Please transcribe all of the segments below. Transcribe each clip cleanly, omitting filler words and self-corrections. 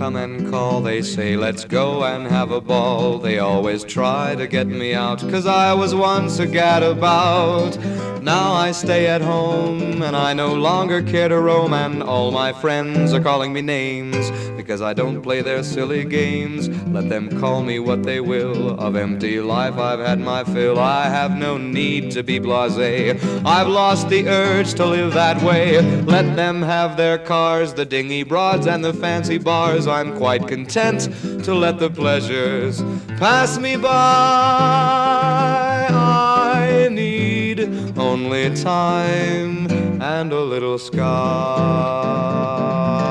come and call. They say, let's go and have a ball. They always try to get me out, 'cause I was once a gadabout. Now I stay at home, and I no longer care to roam, and all my friends are calling me names, because I don't play their silly games. Let them call me what they will. Of empty life I've had my fill. I have no need to be blasé. I've lost the urge to live that way. Let them have their cars, the dingy broads and the fancy bars. I'm quite content to let the pleasures pass me by. I need only time and a little sky.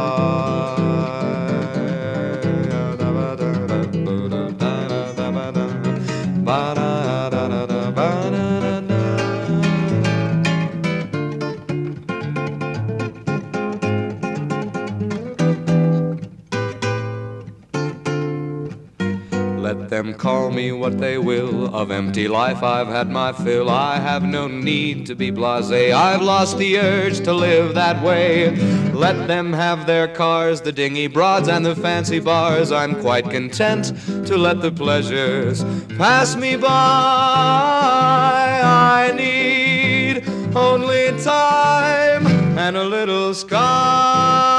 Let them call me what they will. Of empty life I've had my fill. I have no need to be blasé. I've lost the urge to live that way. Let them have their cars, the dingy broads and the fancy bars. I'm quite content to let the pleasures pass me by. I need only time and a little sky.